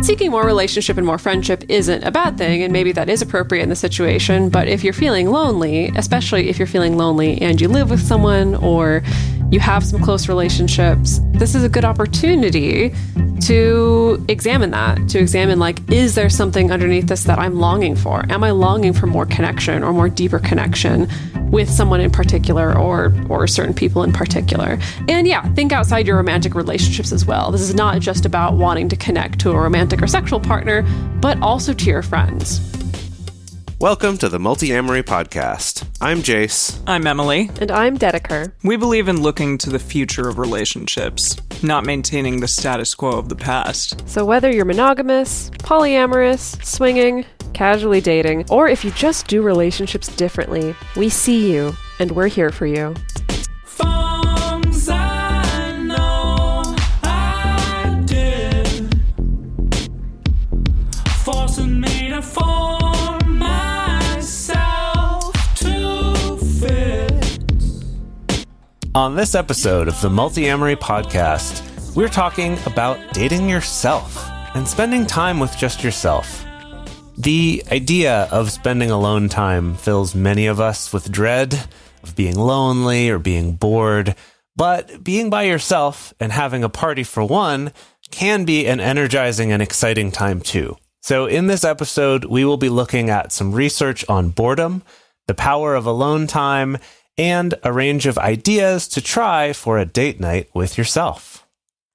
seeking more relationship and more friendship isn't a bad thing, and maybe that is appropriate in the situation. But if you're feeling lonely, especially if you're feeling lonely and you live with someone or you have some close relationships, this is a good opportunity to examine that, to examine, like, is there something underneath this that I'm longing for? Am I longing for more connection or more deeper connection with someone in particular or certain people in particular? And yeah, think outside your romantic relationships as well. This is not just about wanting to connect to a romantic or sexual partner, but also to your friends. Welcome to the Multi-Amory Podcast. I'm Jace. I'm Emily. And I'm Dedeker. We believe in looking to the future of relationships, not maintaining the status quo of the past. So whether you're monogamous, polyamorous, swinging, casually dating, or if you just do relationships differently, we see you, and we're here for you. On this episode of the Multi-Amory Podcast, we're talking about dating yourself and spending time with just yourself. The idea of spending alone time fills many of us with dread of being lonely or being bored, but being by yourself and having a party for one can be an energizing and exciting time too. So in this episode, we will be looking at some research on boredom, the power of alone time, and a range of ideas to try for a date night with yourself.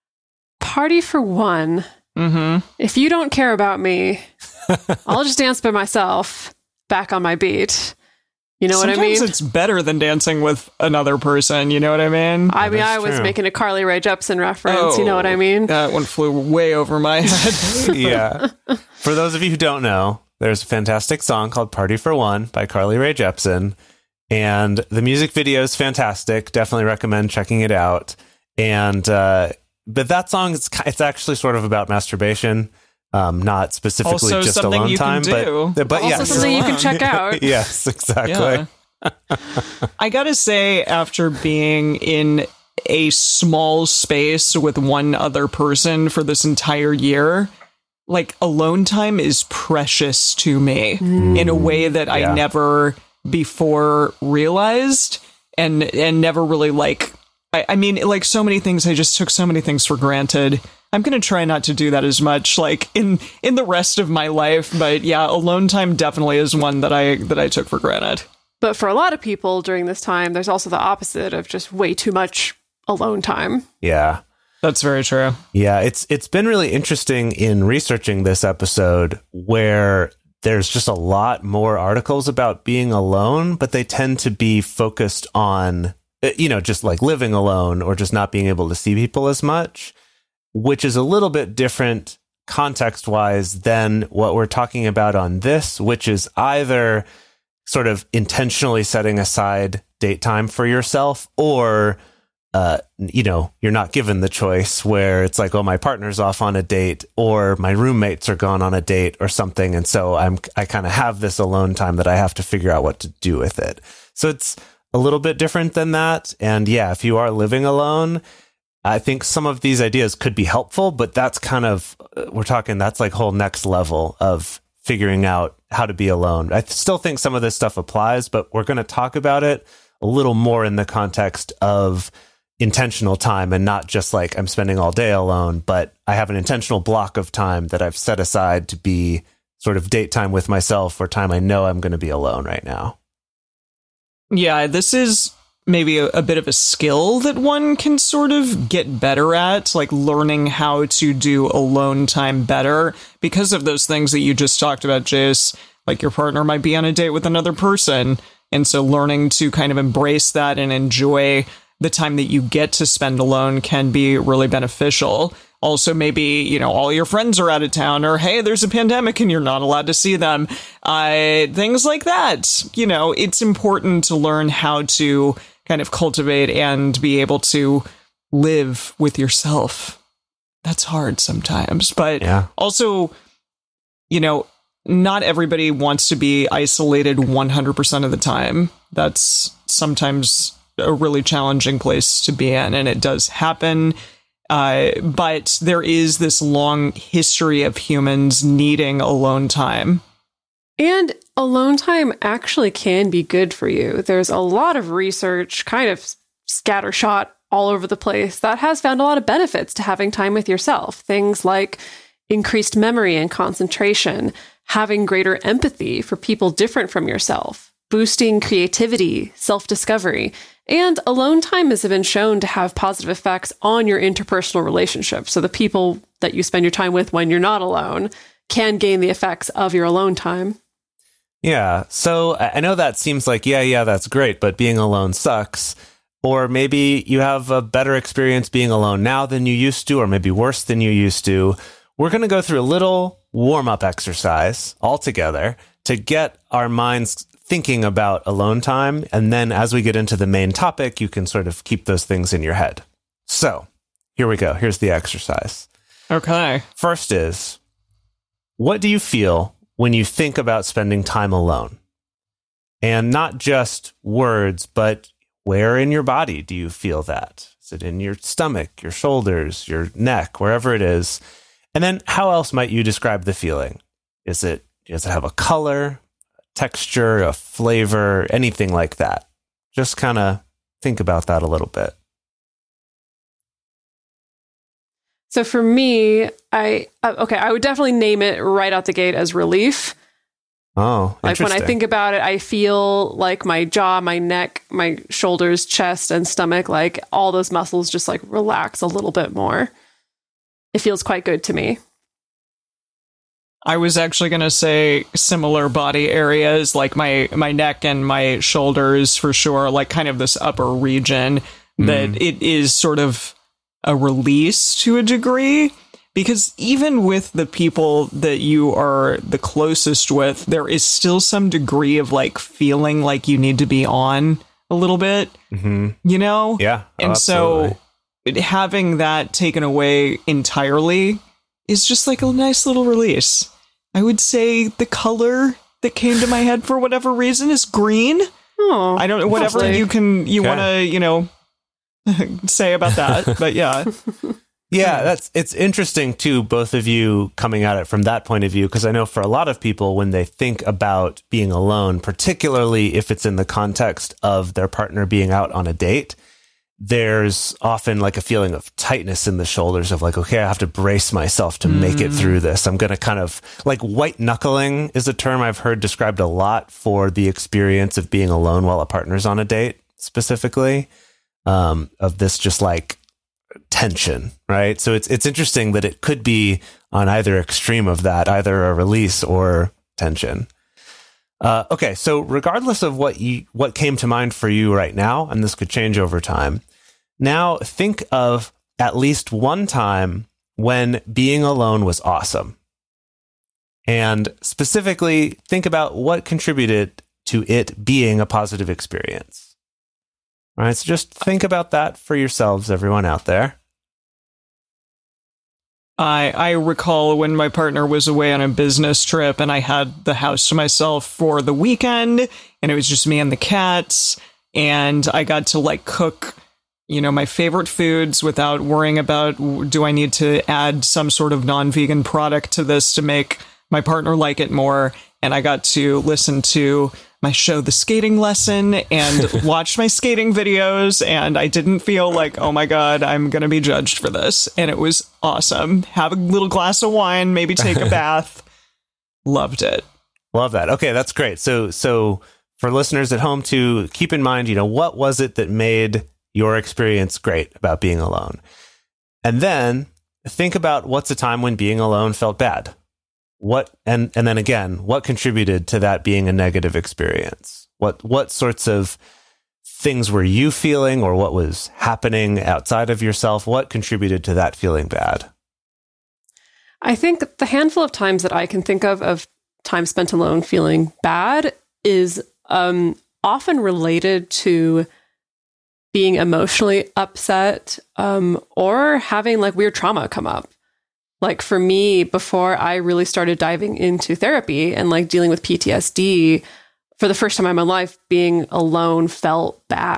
Party for one. Mm-hmm. If you don't care about me, I'll just dance by myself, back on my beat. You know what I mean? Sometimes it's better than dancing with another person, you know what I mean? I was making a Carly Rae Jepsen reference, you know what I mean? That one flew way over my head. Yeah. For those of you who don't know, there's a fantastic song called Party for One by Carly Rae Jepsen. And the music video is fantastic. Definitely recommend checking it out. And but that song, it's actually sort of about masturbation, not specifically also just alone time, but also yes, something you can check out. Yes, exactly. Yeah. I gotta say, after being in a small space with one other person for this entire year, like, alone time is precious to me in a way that I never before realized and never really, like, I mean, like, so many things, I just took so many things for granted. I'm going to try not to do that as much, like, in the rest of my life. But yeah, alone time definitely is one that I took for granted. But for a lot of people during this time, there's also the opposite of just way too much alone time. Yeah. That's very true. Yeah, it's been really interesting in researching this episode where there's just a lot more articles about being alone, but they tend to be focused on, just like living alone or just not being able to see people as much, which is a little bit different context-wise than what we're talking about on this, which is either sort of intentionally setting aside date time for yourself or you're not given the choice where it's like, oh, my partner's off on a date or my roommates are gone on a date or something. And so I kind of have this alone time that I have to figure out what to do with it. So it's a little bit different than that. And yeah, if you are living alone, I think some of these ideas could be helpful, but that's kind of, that's like whole next level of figuring out how to be alone. I still think some of this stuff applies, but we're going to talk about it a little more in the context of intentional time and not just like I'm spending all day alone, but I have an intentional block of time that I've set aside to be sort of date time with myself or time I know I'm going to be alone right now. Yeah, this is maybe a bit of a skill that one can sort of get better at, like learning how to do alone time better because of those things that you just talked about, Jace. Like, your partner might be on a date with another person, and so learning to kind of embrace that and enjoy the time that you get to spend alone can be really beneficial. Also, maybe, all your friends are out of town, or, hey, there's a pandemic and you're not allowed to see them. Things like that. It's important to learn how to kind of cultivate and be able to live with yourself. That's hard sometimes, but also, not everybody wants to be isolated 100% of the time. That's sometimes a really challenging place to be in, and it does happen. But there is this long history of humans needing alone time. And alone time actually can be good for you. There's a lot of research, kind of scattershot all over the place, that has found a lot of benefits to having time with yourself. Things like increased memory and concentration, having greater empathy for people different from yourself, boosting creativity, self-discovery, and alone time has been shown to have positive effects on your interpersonal relationships. So the people that you spend your time with when you're not alone can gain the effects of your alone time. Yeah. So I know that seems like, yeah, that's great, but being alone sucks. Or maybe you have a better experience being alone now than you used to, or maybe worse than you used to. We're going to go through a little warm-up exercise all together to get our minds thinking about alone time. And then as we get into the main topic, you can sort of keep those things in your head. So here we go. Here's the exercise. Okay. First is, what do you feel when you think about spending time alone? And not just words, but where in your body do you feel that? Is it in your stomach, your shoulders, your neck, wherever it is? And then how else might you describe the feeling? Does it have a color, texture, a flavor, anything like that? Just kind of think about that a little bit. So for me, I would definitely name it right out the gate as relief. Oh, like when I think about it, I feel like my jaw, my neck, my shoulders, chest, and stomach, like all those muscles just like relax a little bit more. It feels quite good to me. I was actually going to say similar body areas, like my neck and my shoulders for sure, like kind of this upper region, that it is sort of a release to a degree. Because even with the people that you are the closest with, there is still some degree of like feeling like you need to be on a little bit, you know? Yeah. And so having that taken away entirely is just like a nice little release. I would say the color that came to my head for whatever reason is green. Oh, I don't know, whatever lovely. you want to, say about that. But yeah. Yeah, it's interesting too, both of you coming at it from that point of view, because I know for a lot of people, when they think about being alone, particularly if it's in the context of their partner being out on a date, there's often like a feeling of tightness in the shoulders of like, okay, I have to brace myself to make it through this. I'm going to kind of like white knuckling is a term I've heard described a lot for the experience of being alone while a partner's on a date, specifically, of this just like tension, right? So it's interesting that it could be on either extreme of that, either a release or tension. Okay, so regardless of what came to mind for you right now, and this could change over time, now think of at least one time when being alone was awesome. And specifically, think about what contributed to it being a positive experience. All right, so just think about that for yourselves, everyone out there. I recall when my partner was away on a business trip and I had the house to myself for the weekend and it was just me and the cats, and I got to like cook, my favorite foods without worrying about, do I need to add some sort of non-vegan product to this to make my partner like it more? And I got to listen to my show, The Skating Lesson, and watch my skating videos, and I didn't feel like, oh my God, I'm going to be judged for this. And it was awesome. Have a little glass of wine, maybe take a bath. Loved it. Love that. Okay, that's great. So for listeners at home to keep in mind, what was it that made your experience great about being alone? And then think about what's a time when being alone felt bad. And then again, what contributed to that being a negative experience? What sorts of things were you feeling, or what was happening outside of yourself? What contributed to that feeling bad? I think the handful of times that I can think of time spent alone feeling bad is often related to being emotionally upset or having like weird trauma come up. Like for me, before I really started diving into therapy and like dealing with PTSD, for the first time in my life, being alone felt bad.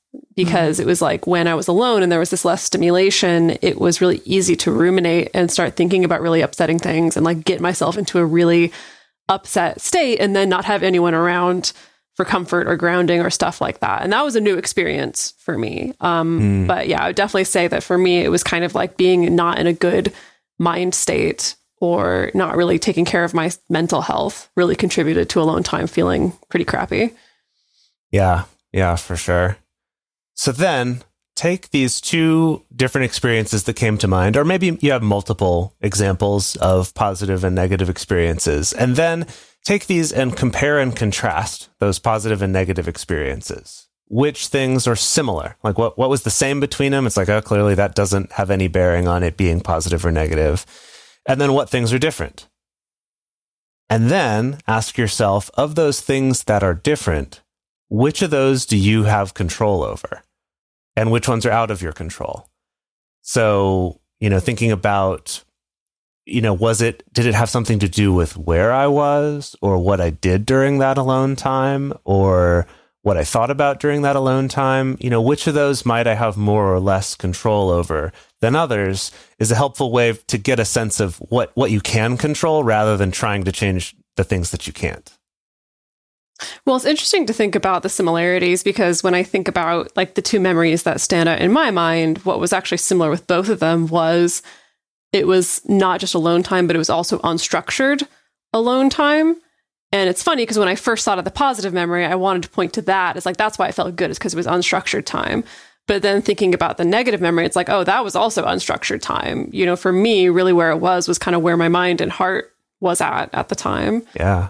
because it was like when I was alone and there was this less stimulation, it was really easy to ruminate and start thinking about really upsetting things and like get myself into a really upset state and then not have anyone around for comfort or grounding or stuff like that. And that was a new experience for me. But yeah, I would definitely say that for me, it was kind of like being not in a good mind state or not really taking care of my mental health really contributed to alone time feeling pretty crappy. Yeah, for sure. So then take these two different experiences that came to mind, or maybe you have multiple examples of positive and negative experiences, and then take these and compare and contrast those positive and negative experiences. Which things are similar? Like what was the same between them? It's like, oh, clearly that doesn't have any bearing on it being positive or negative. And then what things are different? And then ask yourself, of those things that are different, which of those do you have control over? And which ones are out of your control? So, thinking about, did it have something to do with where I was or what I did during that alone time or what I thought about during that alone time? Which of those might I have more or less control over than others is a helpful way to get a sense of what you can control rather than trying to change the things that you can't. Well, it's interesting to think about the similarities because when I think about like the two memories that stand out in my mind, what was actually similar with both of them was it was not just alone time, but it was also unstructured alone time. And it's funny because when I first thought of the positive memory, I wanted to point to that. It's like, that's why I felt good, is because it was unstructured time. But then thinking about the negative memory, it's like, oh, that was also unstructured time. For me, really where it was kind of where my mind and heart was at the time. Yeah.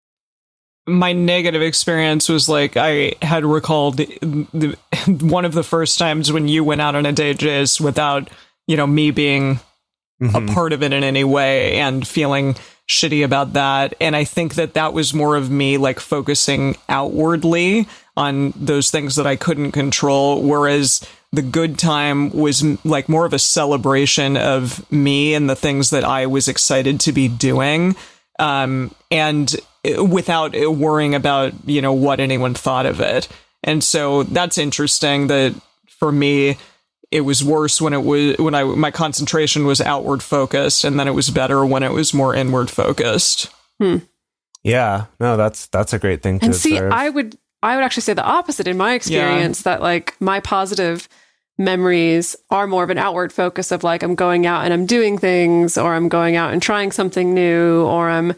My negative experience was like I had recalled one of the first times when you went out on a date, Jace, without, me being a part of it in any way and feeling shitty about that. And I think that was more of me like focusing outwardly on those things that I couldn't control, whereas the good time was like more of a celebration of me and the things that I was excited to be doing. And without worrying about, what anyone thought of it. And so that's interesting that for me, it was worse when my concentration was outward focused, and then it was better when it was more inward focused. Yeah, no, that's a great thing to observe. See, I would actually say the opposite in my experience, that like my positive memories are more of an outward focus of like, I'm going out and I'm doing things, or I'm going out and trying something new, or I'm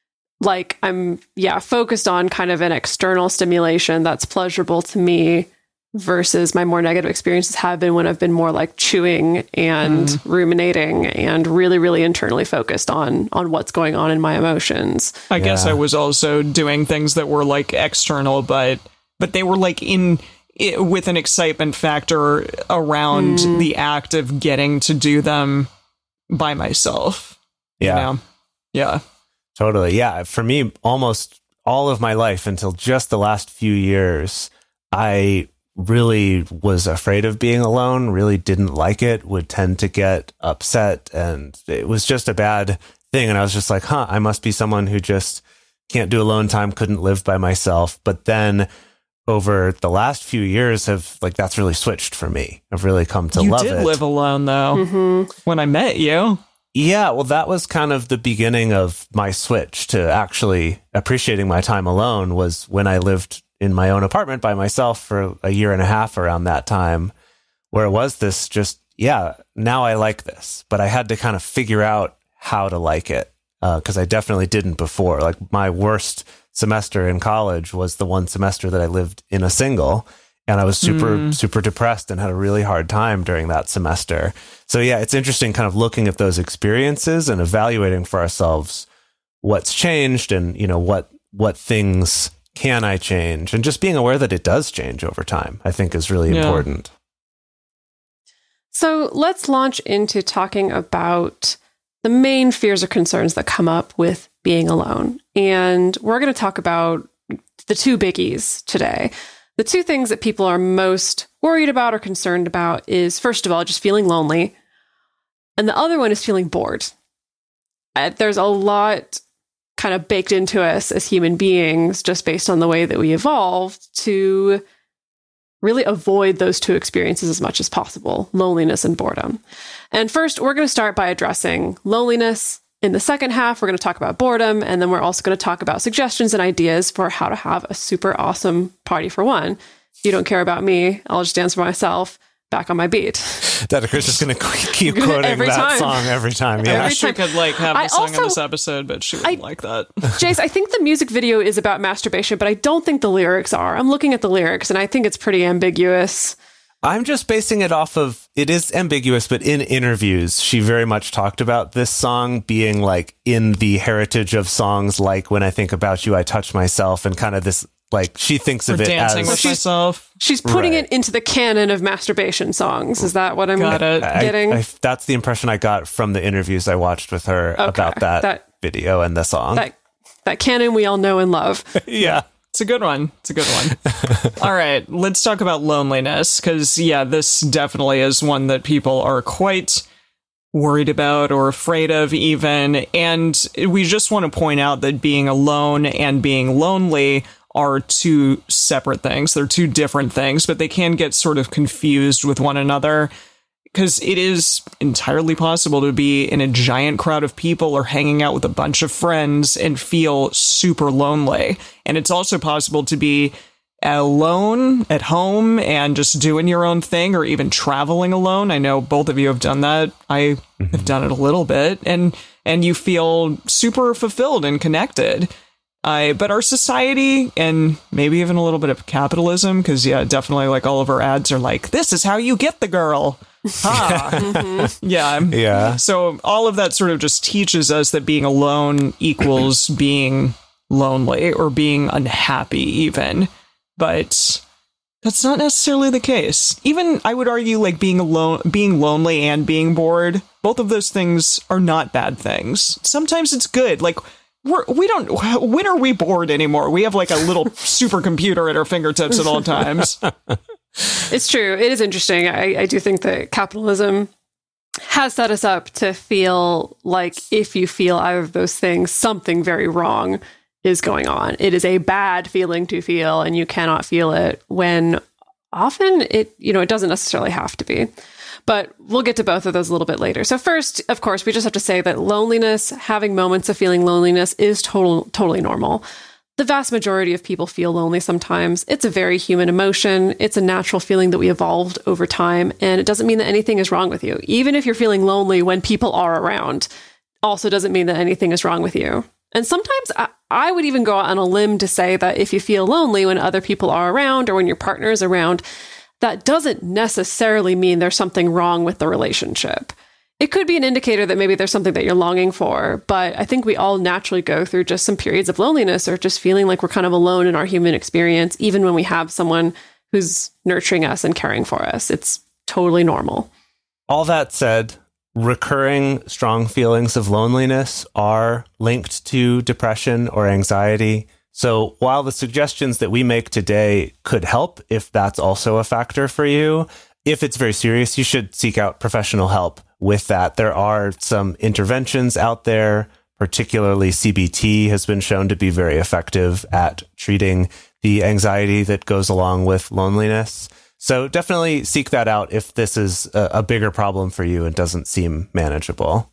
focused on kind of an external stimulation that's pleasurable to me, versus my more negative experiences have been when I've been more like chewing and ruminating and really, really internally focused on what's going on in my emotions. I guess I was also doing things that were like external, but they were like with an excitement factor around the act of getting to do them by myself. Yeah. Yeah. Totally. Yeah. For me, almost all of my life until just the last few years, I really was afraid of being alone, really didn't like it, would tend to get upset, and it was just a bad thing. And I was just like, I must be someone who just can't do alone time, couldn't live by myself. But then over the last few years that's really switched for me. I've really come to love it. You did live alone though, when I met you. Yeah, well, that was kind of the beginning of my switch to actually appreciating my time alone, was when I lived in my own apartment by myself for a year and a half around that time, where it was this just, now I like this, but I had to kind of figure out how to like it, because I definitely didn't before. Like my worst semester in college was the one semester that I lived in a single, and I was super depressed and had a really hard time during that semester. So yeah, it's interesting kind of looking at those experiences and evaluating for ourselves what's changed and, what things can I change, and just being aware that it does change over time, I think is really important. So let's launch into talking about the main fears or concerns that come up with being alone. And we're going to talk about the two biggies today. The two things that people are most worried about or concerned about is, first of all, just feeling lonely. And the other one is feeling bored. There's a lot kind of baked into us as human beings, just based on the way that we evolved, to really avoid those two experiences as much as possible, loneliness and boredom. And first, we're going to start by addressing loneliness. In the second half, we're going to talk about boredom, and then we're also going to talk about suggestions and ideas for how to have a super awesome party for one. If you don't care about me, I'll just dance for myself. Back on my beat. Dedeker's just going to keep quoting that song every time. Yeah, I wish we could have the song in this episode, but she wouldn't like that. Jace, I think the music video is about masturbation, but I don't think the lyrics are. I'm looking at the lyrics, and I think it's pretty ambiguous. I'm just basing it off of, it is ambiguous, but in interviews, she very much talked about this song being like in the heritage of songs like When I Think About You, I Touch Myself, and kind of this, like, she thinks of it dancing as... with myself. She's putting it into the canon of masturbation songs. Is that what I'm getting? That's the impression I got from the interviews I watched with her about that video and the song. That canon we all know and love. Yeah. It's a good one. All right, let's talk about loneliness, because, this definitely is one that people are quite worried about or afraid of even. And we just want to point out that being alone and being lonely are two separate things. They're two different things, but they can get sort of confused with one another, because it is entirely possible to be in a giant crowd of people or hanging out with a bunch of friends and feel super lonely. And it's also possible to be alone at home and just doing your own thing, or even traveling alone. I know both of you have done that. I have done it a little bit, and you feel super fulfilled and connected. But our society, and maybe even a little bit of capitalism, because definitely like all of our ads are like, this is how you get the girl. Yeah. So all of that sort of just teaches us that being alone equals being lonely or being unhappy even. But that's not necessarily the case. Even I would argue like being alone, being lonely and being bored, both of those things are not bad things. Sometimes it's good. Like, when are we bored anymore? We have like a little supercomputer at our fingertips at all times. It's true. It is interesting. I do think that capitalism has set us up to feel like if you feel either of those things, something very wrong is going on. It is a bad feeling to feel, and you cannot feel it, when often it doesn't necessarily have to be. But we'll get to both of those a little bit later. So first, of course, we just have to say that loneliness, having moments of feeling loneliness, is totally normal. The vast majority of people feel lonely sometimes. It's a very human emotion. It's a natural feeling that we evolved over time, and it doesn't mean that anything is wrong with you. Even if you're feeling lonely when people are around, also doesn't mean that anything is wrong with you. And sometimes I would even go out on a limb to say that if you feel lonely when other people are around or when your partner is around, that doesn't necessarily mean there's something wrong with the relationship. It could be an indicator that maybe there's something that you're longing for, but I think we all naturally go through just some periods of loneliness or just feeling like we're kind of alone in our human experience, even when we have someone who's nurturing us and caring for us. It's totally normal. All that said, recurring strong feelings of loneliness are linked to depression or anxiety. So while the suggestions that we make today could help if that's also a factor for you, if it's very serious, you should seek out professional help with that. There are some interventions out there, particularly CBT has been shown to be very effective at treating the anxiety that goes along with loneliness. So definitely seek that out if this is a bigger problem for you and doesn't seem manageable.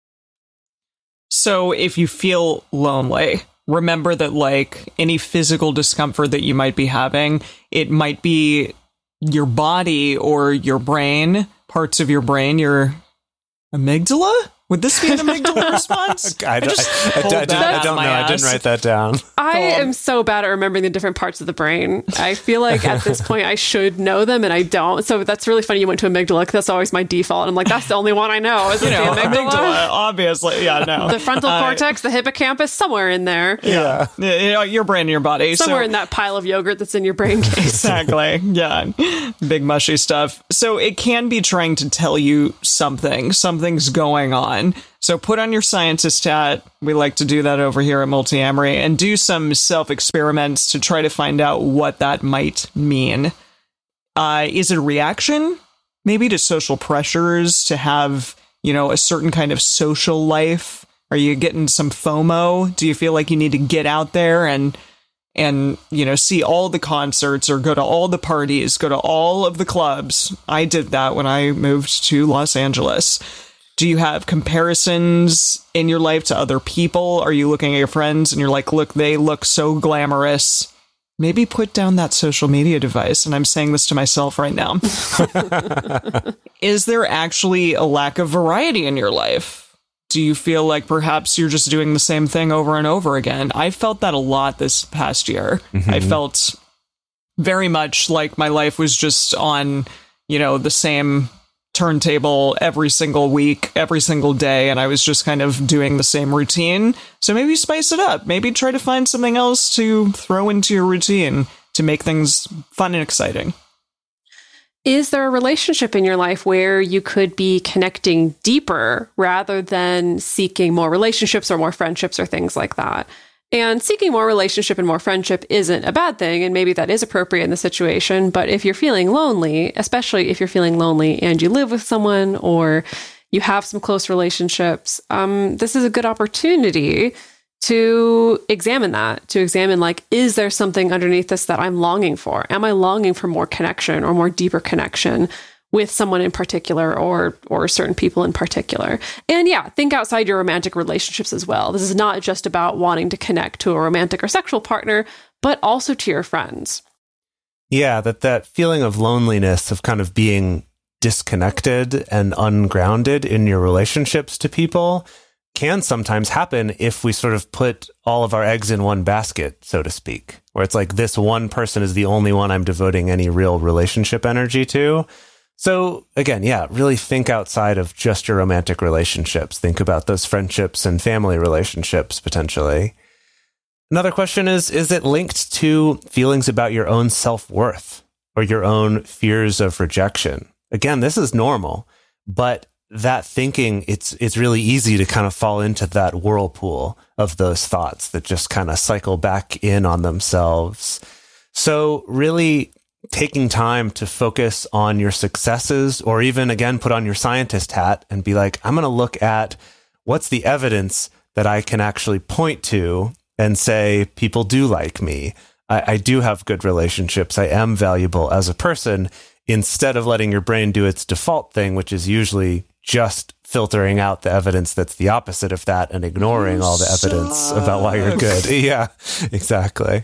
So if you feel lonely, remember that like any physical discomfort that you might be having, it might be your body or your brain, parts of your brain, your amygdala? Would this be an amygdala response? I don't know. I didn't write that down. I am so bad at remembering the different parts of the brain. I feel like at this point I should know them and I don't. So that's really funny you went to amygdala, because that's always my default. And I'm like, that's the only one I know. Is it the amygdala? Obviously. Yeah, no. The frontal cortex, the hippocampus, somewhere in there. Yeah. Your brain and your body. Somewhere in that pile of yogurt that's in your brain case. Exactly. Yeah. Big mushy stuff. So it can be trying to tell you something. Something's going on. So put on your scientist hat. We like to do that over here at Multiamory, and do some self-experiments to try to find out what that might mean. Is it a reaction? Maybe to social pressures to have, a certain kind of social life? Are you getting some FOMO? Do you feel like you need to get out there and and, see all the concerts or go to all the parties, go to all of the clubs. I did that when I moved to Los Angeles. Do you have comparisons in your life to other people? Are you looking at your friends and you're like, look, they look so glamorous. Maybe put down that social media device. And I'm saying this to myself right now. Is there actually a lack of variety in your life? Do you feel like perhaps you're just doing the same thing over and over again? I felt that a lot this past year. Mm-hmm. I felt very much like my life was just on, the same turntable every single week, every single day, and I was just kind of doing the same routine. So maybe spice it up. Maybe try to find something else to throw into your routine to make things fun and exciting. Is there a relationship in your life where you could be connecting deeper rather than seeking more relationships or more friendships or things like that? And seeking more relationship and more friendship isn't a bad thing, and maybe that is appropriate in the situation. But if you're feeling lonely, especially if you're feeling lonely and you live with someone or you have some close relationships, this is a good opportunity to examine that, like, is there something underneath this that I'm longing for? Am I longing for more connection or more deeper connection with someone in particular or certain people in particular? And yeah, think outside your romantic relationships as well. This is not just about wanting to connect to a romantic or sexual partner, but also to your friends. Yeah, that feeling of loneliness, of kind of being disconnected and ungrounded in your relationships to people, can sometimes happen if we sort of put all of our eggs in one basket, so to speak, where it's like this one person is the only one I'm devoting any real relationship energy to. So again, yeah, really think outside of just your romantic relationships. Think about those friendships and family relationships potentially. Another question is it linked to feelings about your own self-worth or your own fears of rejection? Again, this is normal, but that thinking, it's really easy to kind of fall into that whirlpool of those thoughts that just kind of cycle back in on themselves. So really taking time to focus on your successes, or even, again, put on your scientist hat and be like, I'm going to look at what's the evidence that I can actually point to and say, people do like me. I do have good relationships. I am valuable as a person, instead of letting your brain do its default thing, which is usually just filtering out the evidence that's the opposite of that and ignoring all the evidence about why you're good. Yeah, exactly.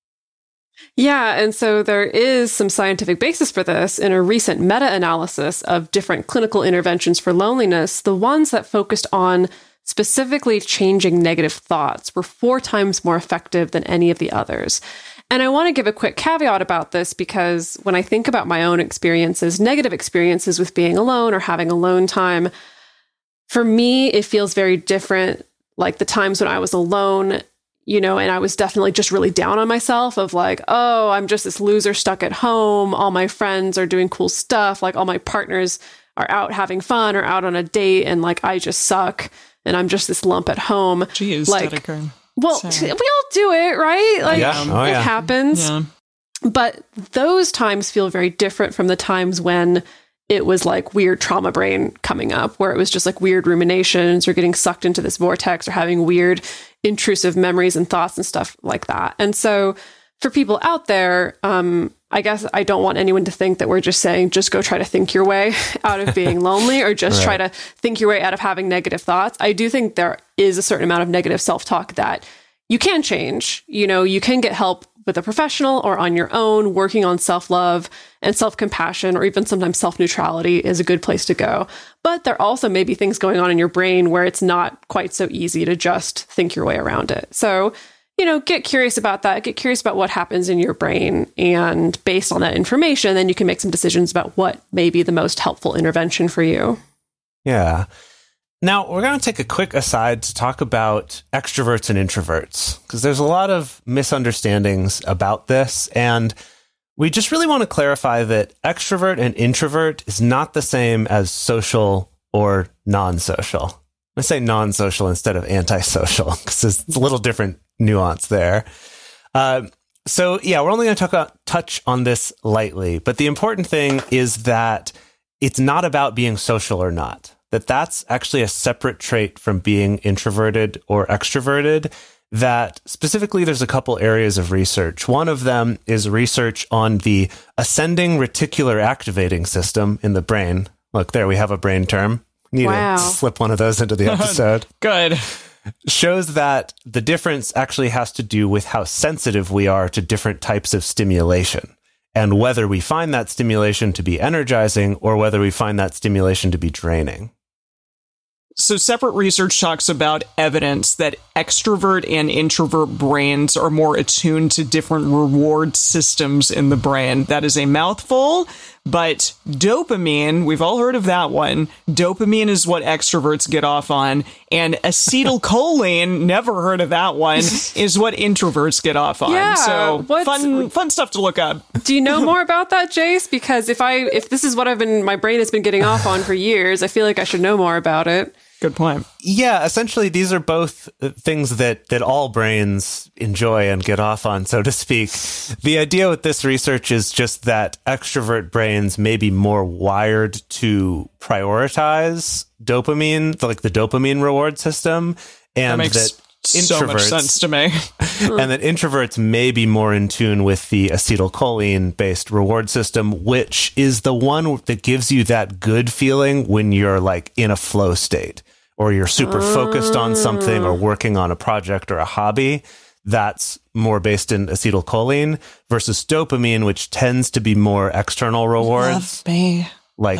Yeah, and so there is some scientific basis for this. In a recent meta-analysis of different clinical interventions for loneliness, the ones that focused on specifically changing negative thoughts were 4 times more effective than any of the others. And I want to give a quick caveat about this, because when I think about my own experiences, negative experiences with being alone or having alone time, for me, it feels very different. Like the times when I was alone, and I was definitely just really down on myself, of like, oh, I'm just this loser stuck at home. All my friends are doing cool stuff. Like all my partners are out having fun or out on a date, and like I just suck and I'm just this lump at home. Jeez, like, well, we all do it, right? Like, it happens. Yeah. But those times feel very different from the times when it was like weird trauma brain coming up, where it was just like weird ruminations or getting sucked into this vortex or having weird intrusive memories and thoughts and stuff like that. And so for people out there, I guess I don't want anyone to think that we're just saying, just go try to think your way out of being lonely, or just try to think your way out of having negative thoughts. I do think there is a certain amount of negative self-talk that you can change. You can get help with a professional or on your own. Working on self-love and self-compassion, or even sometimes self-neutrality, is a good place to go. But there also may be things going on in your brain where it's not quite so easy to just think your way around it. So, get curious about that. Get curious about what happens in your brain. And based on that information, then you can make some decisions about what may be the most helpful intervention for you. Yeah. Now, we're going to take a quick aside to talk about extroverts and introverts, because there's a lot of misunderstandings about this. And we just really want to clarify that extrovert and introvert is not the same as social or non-social. I say non-social instead of antisocial, because there's a little different nuance there. So yeah, we're only going to touch on this lightly, but the important thing is that it's not about being social or not. That's actually a separate trait from being introverted or extroverted. that specifically there's a couple areas of research. One of them is research on the ascending reticular activating system in the brain. Look, there we have a brain term. Need to slip one of those into the episode. Good. Shows that the difference actually has to do with how sensitive we are to different types of stimulation, and whether we find that stimulation to be energizing or whether we find that stimulation to be draining. So separate research talks about evidence that extrovert and introvert brains are more attuned to different reward systems in the brain. That is a mouthful, but dopamine, we've all heard of that one. Dopamine is what extroverts get off on, and acetylcholine, never heard of that one, is what introverts get off on. Yeah, so fun stuff to look up. Do you know more about that, Jace? Because if this is what my brain has been getting off on for years, I feel like I should know more about it. Good point. Yeah, essentially, these are both things that all brains enjoy and get off on, so to speak. The idea with this research is just that extrovert brains may be more wired to prioritize dopamine, like the dopamine reward system, and that so much sense to me. And that introverts may be more in tune with the acetylcholine-based reward system, which is the one that gives you that good feeling when you're like in a flow state, or you're super focused on something, or working on a project or a hobby. That's more based in acetylcholine versus dopamine, which tends to be more external rewards. Love me. Like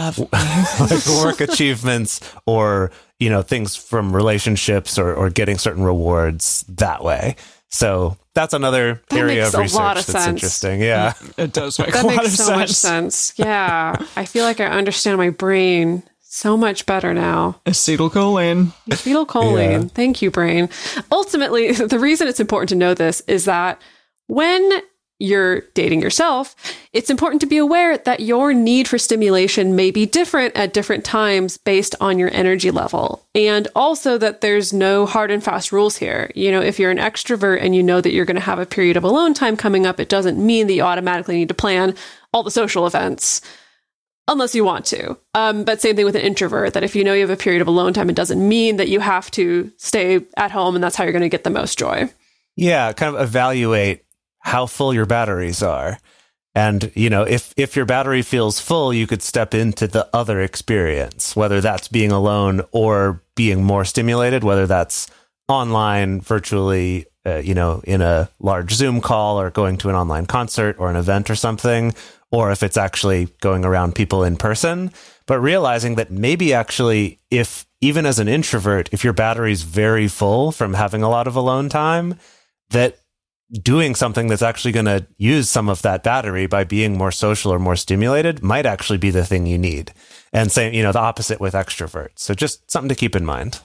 work achievements, or things from relationships, or getting certain rewards that way. So that's another area of research that's interesting. Yeah, it does make a lot of sense. That makes so much sense. Yeah, I feel like I understand my brain so much better now. Acetylcholine. Yeah. Thank you, brain. Ultimately, the reason it's important to know this is that when you're dating yourself, it's important to be aware that your need for stimulation may be different at different times based on your energy level. And also that there's no hard and fast rules here. If you're an extrovert and you know that you're going to have a period of alone time coming up, it doesn't mean that you automatically need to plan all the social events, unless you want to. But same thing with an introvert, that if you know you have a period of alone time, it doesn't mean that you have to stay at home and that's how you're going to get the most joy. Yeah, kind of evaluate how full your batteries are. And, if your battery feels full, you could step into the other experience, whether that's being alone or being more stimulated, whether that's online, virtually, in a large Zoom call, or going to an online concert or an event or something, or if it's actually going around people in person. But realizing that maybe actually, if even as an introvert, if your battery's very full from having a lot of alone time, that doing something that's actually going to use some of that battery by being more social or more stimulated might actually be the thing you need. And same, the opposite with extroverts. So just something to keep in mind.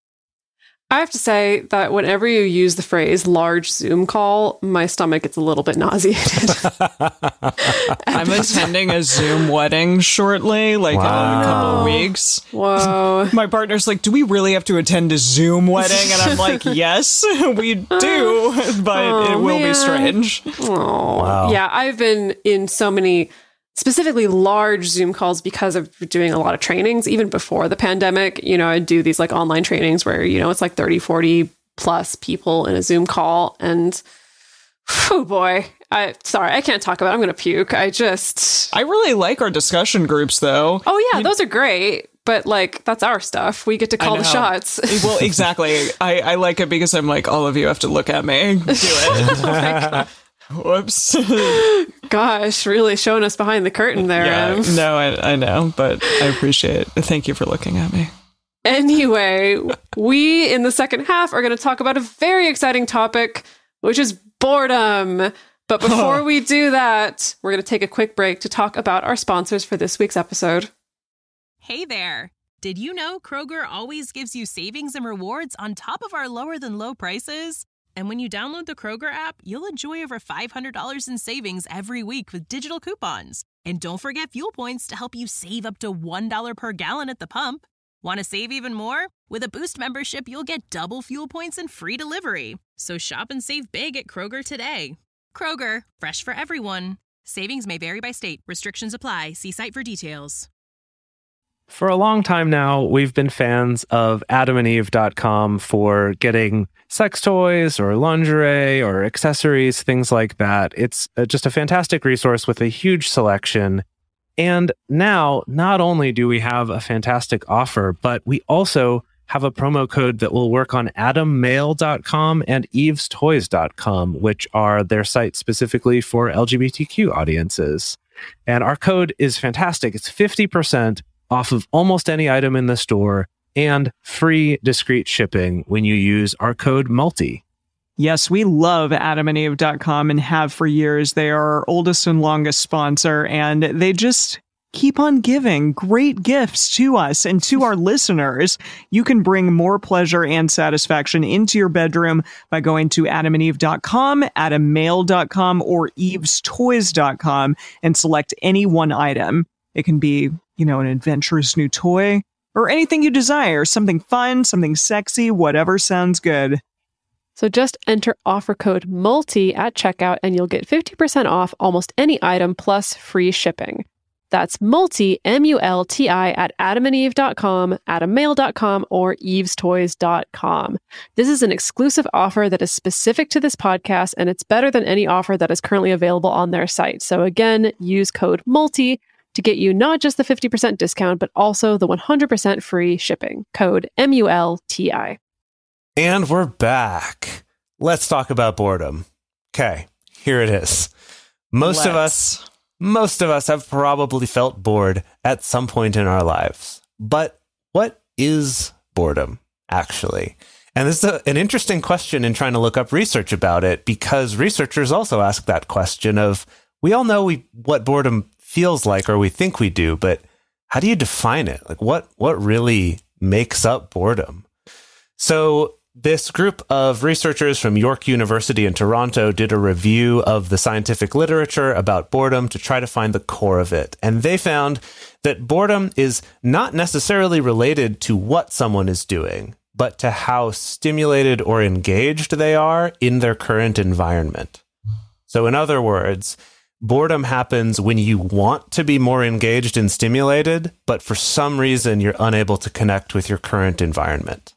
I have to say that whenever you use the phrase large Zoom call, my stomach gets a little bit nauseated. I'm attending a Zoom wedding shortly, in a couple of weeks. Whoa. My partner's like, do we really have to attend a Zoom wedding? And I'm like, yes, we do, but it will be strange. Oh, wow. Yeah, I've been in so many specifically large Zoom calls because of doing a lot of trainings. Even before the pandemic, I do these online trainings where, it's 30, 40 plus people in a Zoom call. And oh boy, I can't talk about it. I'm going to puke. I really like our discussion groups though. Oh yeah, those are great. But that's our stuff. We get to call the shots. Well, exactly. I like it because I'm like, all of you have to look at me. Do it. Oh my God. Whoops. Gosh, really showing us behind the curtain there, Adam. No, I know, but I appreciate it. Thank you for looking at me. Anyway, we in the second half are going to talk about a very exciting topic, which is boredom. But before we do that, we're going to take a quick break to talk about our sponsors for this week's episode. Hey there. Did you know Kroger always gives you savings and rewards on top of our lower than low prices? And when you download the Kroger app, you'll enjoy over $500 in savings every week with digital coupons. And don't forget fuel points to help you save up to $1 per gallon at the pump. Want to save even more? With a Boost membership, you'll get double fuel points and free delivery. So shop and save big at Kroger today. Kroger, fresh for everyone. Savings may vary by state. Restrictions apply. See site for details. For a long time now, we've been fans of adamandeve.com for getting sex toys or lingerie or accessories, things like that. It's just a fantastic resource with a huge selection. And now, not only do we have a fantastic offer, but we also have a promo code that will work on adammail.com and evestoys.com, which are their sites specifically for LGBTQ audiences. And our code is fantastic. It's 50% off of almost any item in the store and free discreet shipping when you use our code MULTI. Yes, we love adamandeve.com and have for years. They are our oldest and longest sponsor, and they just keep on giving great gifts to us and to our listeners. You can bring more pleasure and satisfaction into your bedroom by going to adamandeve.com, adammail.com, or evestoys.com and select any one item. It can be, an adventurous new toy or anything you desire, something fun, something sexy, whatever sounds good. So just enter offer code MULTI at checkout and you'll get 50% off almost any item plus free shipping. That's MULTI, M-U-L-T-I, at adamandeve.com, adammail.com, or evestoys.com. This is an exclusive offer that is specific to this podcast, and it's better than any offer that is currently available on their site. So again, use code MULTI to get you not just the 50% discount, but also the 100% free shipping. Code MULTI. And we're back. Let's talk about boredom. Okay, here it is. Most of us have probably felt bored at some point in our lives. But what is boredom, actually? And this is an interesting question in trying to look up research about it, because researchers also ask that question of, we all know what boredom feels like, or we think we do, but how do you define it? Like, what really makes up boredom? So this group of researchers from York University in Toronto did a review of the scientific literature about boredom to try to find the core of it. And they found that boredom is not necessarily related to what someone is doing, but to how stimulated or engaged they are in their current environment. So in other words, boredom happens when you want to be more engaged and stimulated, but for some reason you're unable to connect with your current environment.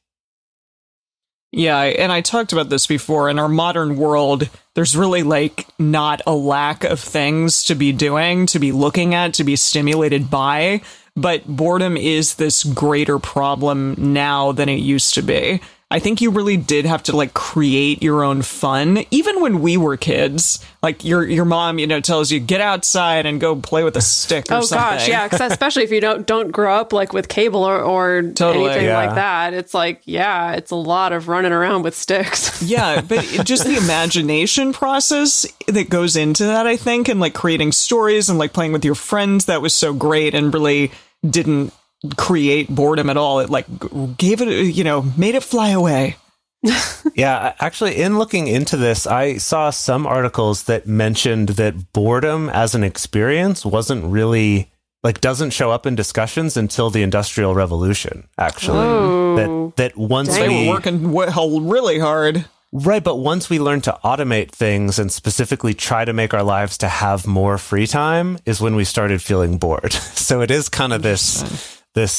Yeah, and I talked about this before. In our modern world, there's really not a lack of things to be doing, to be looking at, to be stimulated by. But boredom is this greater problem now than it used to be. I think you really did have to create your own fun. Even when we were kids, your mom, tells you get outside and go play with a stick or something. Oh gosh, yeah, because especially if you don't grow up with cable or totally, anything like that, it's it's a lot of running around with sticks. Yeah, but just the imagination process that goes into that, I think, and creating stories and playing with your friends, that was so great and really didn't create boredom at all. It gave it, made it fly away. Yeah, actually, in looking into this, I saw some articles that mentioned that boredom as an experience wasn't really doesn't show up in discussions until the Industrial Revolution, actually. Oh, that once they were working really hard. Right, but once we learn to automate things and specifically try to make our lives to have more free time is when we started feeling bored. So it is kind of this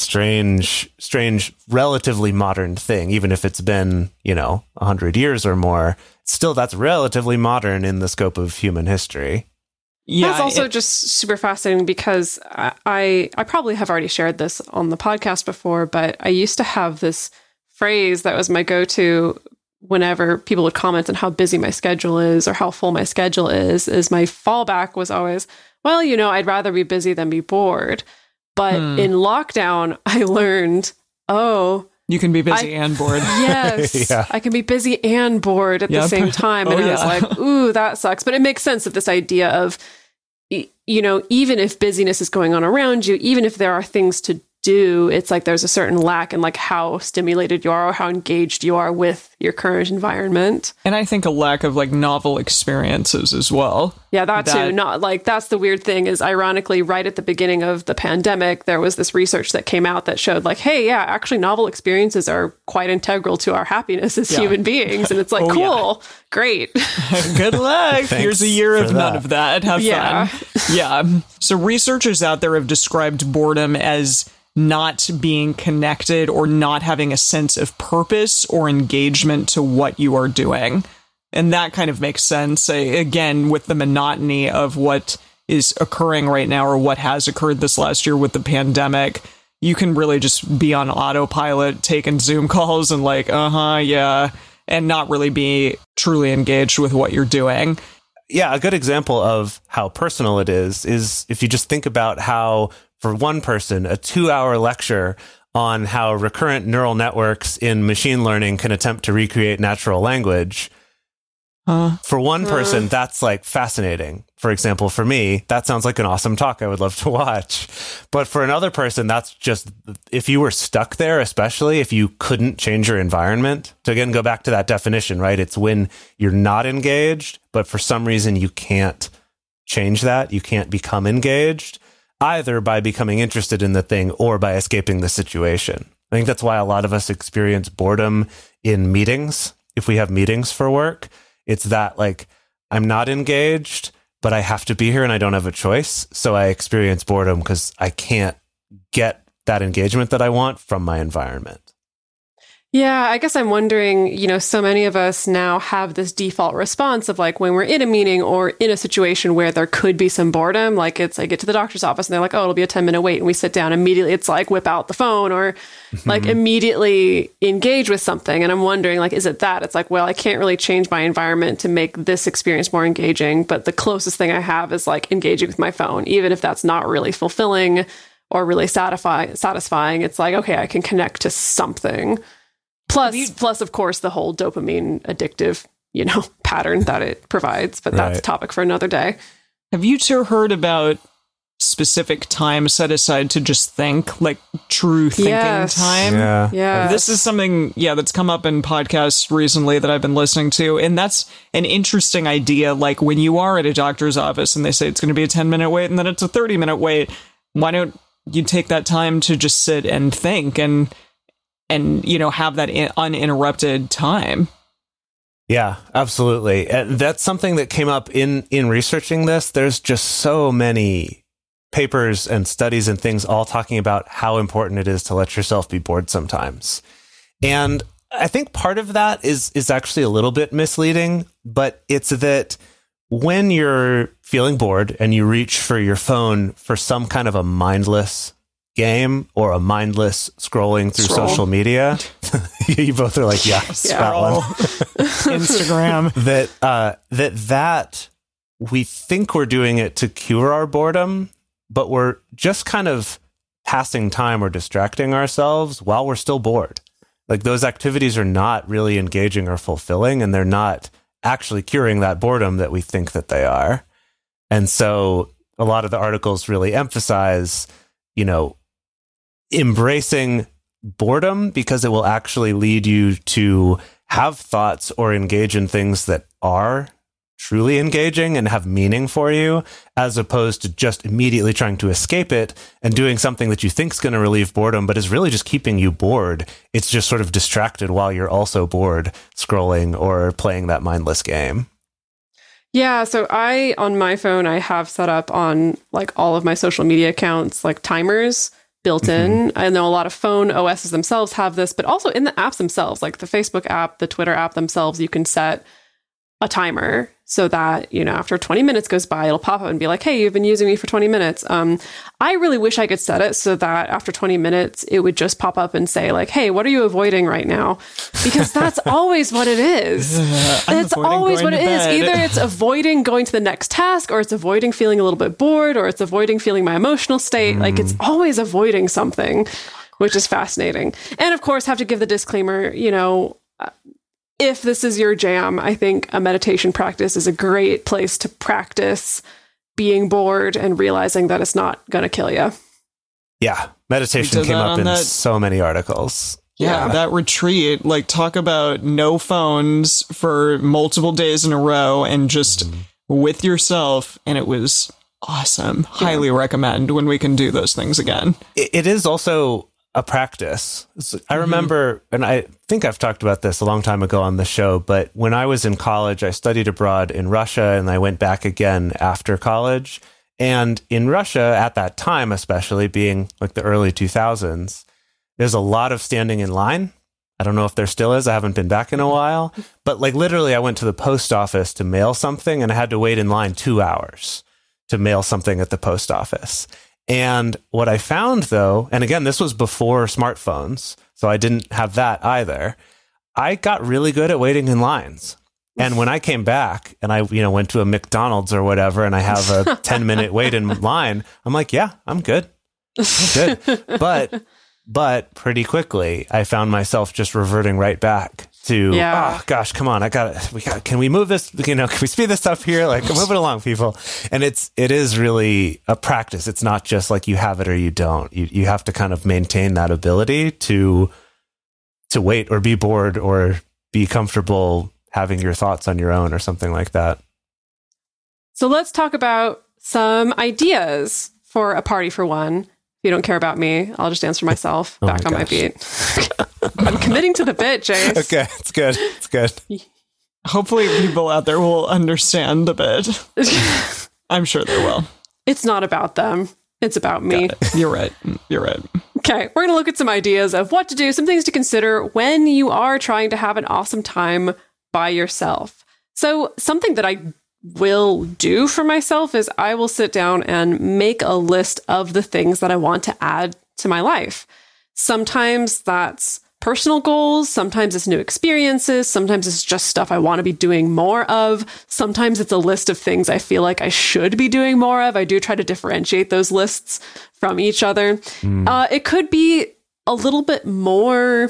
strange, relatively modern thing, even if it's been, 100 years or more. Still, that's relatively modern in the scope of human history. Yeah, that's also just super fascinating because I probably have already shared this on the podcast before, but I used to have this phrase that was my go-to whenever people would comment on how busy my schedule is or how full my schedule is my fallback was always, well, I'd rather be busy than be bored. But in lockdown, I learned, you can be busy and bored. Yes, yeah. I can be busy and bored at the same time. And I was like, ooh, that sucks. But it makes sense of this idea of, even if busyness is going on around you, even if there are things to do, it's there's a certain lack in how stimulated you are or how engaged you are with your current environment. And I think a lack of novel experiences as well. Yeah, that too. Not that's the weird thing is, ironically, right at the beginning of the pandemic, there was this research that came out that showed hey, yeah, actually novel experiences are quite integral to our happiness as human beings. And it's cool, great. Good luck. Here's a year of none of that. Have fun. Yeah. So researchers out there have described boredom as not being connected or not having a sense of purpose or engagement to what you are doing. And that kind of makes sense, again, with the monotony of what is occurring right now or what has occurred this last year with the pandemic. You can really just be on autopilot, taking Zoom calls and like, yeah, and not really be truly engaged with what you're doing. Yeah, a good example of how personal it is if you just think about how, for one person, a 2-hour lecture on how recurrent neural networks in machine learning can attempt to recreate natural language. For one person, that's like fascinating. For example, for me, that sounds like an awesome talk I would love to watch. But for another person, that's just, if you were stuck there, especially if you couldn't change your environment, to again go back to that definition, right? It's when you're not engaged, but for some reason you can't change that. You can't become engaged, either by becoming interested in the thing or by escaping the situation. I think that's why a lot of us experience boredom in meetings. If we have meetings for work, it's that, like, I'm not engaged, but I have to be here and I don't have a choice. So I experience boredom because I can't get that engagement that I want from my environment. Yeah, I guess I'm wondering, so many of us now have this default response of like when we're in a meeting or in a situation where there could be some boredom, like it's I get to the doctor's office and they're like, oh, it'll be a 10-minute wait. And we sit down immediately. It's like whip out the phone or like immediately engage with something. And I'm wondering, like, is it that? It's like, well, I can't really change my environment to make this experience more engaging. But the closest thing I have is like engaging with my phone, even if that's not really fulfilling or really satisfying. It's like, okay, I can connect to something. Plus, of course, the whole dopamine addictive, pattern that it provides. But that's a topic for another day. Have you two heard about specific time set aside to just think, like true thinking time? Yeah. This is something, that's come up in podcasts recently that I've been listening to. And that's an interesting idea. Like when you are at a doctor's office and they say it's going to be a 10-minute wait and then it's a 30-minute wait, why don't you take that time to just sit and think and have that uninterrupted time? Yeah, absolutely. And that's something that came up in researching this. There's just so many papers and studies and things all talking about how important it is to let yourself be bored sometimes. And I think part of that is actually a little bit misleading, but it's that when you're feeling bored and you reach for your phone for some kind of a mindless game or a mindless scrolling through social media, you both are like, Scotland. Instagram. that we think we're doing it to cure our boredom, but we're just kind of passing time or distracting ourselves while we're still bored. Like those activities are not really engaging or fulfilling, and they're not actually curing that boredom that we think that they are. And so a lot of the articles really emphasize, embracing boredom because it will actually lead you to have thoughts or engage in things that are truly engaging and have meaning for you, as opposed to just immediately trying to escape it and doing something that you think is going to relieve boredom, but is really just keeping you bored. It's just sort of distracted while you're also bored scrolling or playing that mindless game. Yeah, so on my phone, I have set up on like all of my social media accounts, like timers built in. I know a lot of phone OSs themselves have this, but also in the apps themselves, like the Facebook app, the Twitter app themselves, you can set a timer so that, after 20 minutes goes by, it'll pop up and be like, hey, you've been using me for 20 minutes. I really wish I could set it so that after 20 minutes, it would just pop up and say like, hey, what are you avoiding right now? Because that's always what it is. It's always what it is. Either it's avoiding going to the next task, or it's avoiding feeling a little bit bored, or it's avoiding feeling my emotional state. Like it's always avoiding something, which is fascinating. And of course, have to give the disclaimer, if this is your jam, I think a meditation practice is a great place to practice being bored and realizing that it's not going to kill you. Yeah. Meditation came up in so many articles. Yeah, that retreat, like talk about no phones for multiple days in a row and just with yourself. And it was awesome. Highly recommend when we can do those things again. It is also a practice. I remember, and I think I've talked about this a long time ago on the show, but when I was in college, I studied abroad in Russia and I went back again after college. And in Russia at that time, especially being like the early 2000s, there's a lot of standing in line. I don't know if there still is. I haven't been back in a while. But like literally, I went to the post office to mail something and I had to wait in line 2 hours to mail something at the post office. And what I found, though, and again, this was before smartphones, so I didn't have that either. I got really good at waiting in lines. And when I came back and I, went to a McDonald's or whatever, and I have a 10-minute wait in line, I'm like, yeah, I'm good. I'm good. But pretty quickly, I found myself just reverting right back to, oh gosh, come on, can we move this? Can we speed this up here? Like, move it along, people. And it is really a practice. It's not just like you have it or you don't. You have to kind of maintain that ability to wait or be bored or be comfortable having your thoughts on your own or something like that. So let's talk about some ideas for a party for one. If you don't care about me, I'll just answer myself back on my beat. I'm committing to the bit, Jace. Okay, it's good. It's good. Hopefully people out there will understand the bit. I'm sure they will. It's not about them. It's about me. You're right. Okay, we're going to look at some ideas of what to do, some things to consider when you are trying to have an awesome time by yourself. So something that I will do for myself is I will sit down and make a list of the things that I want to add to my life. Sometimes that's personal goals. Sometimes it's new experiences. Sometimes it's just stuff I want to be doing more of. Sometimes it's a list of things I feel like I should be doing more of. I do try to differentiate those lists from each other. It could be a little bit more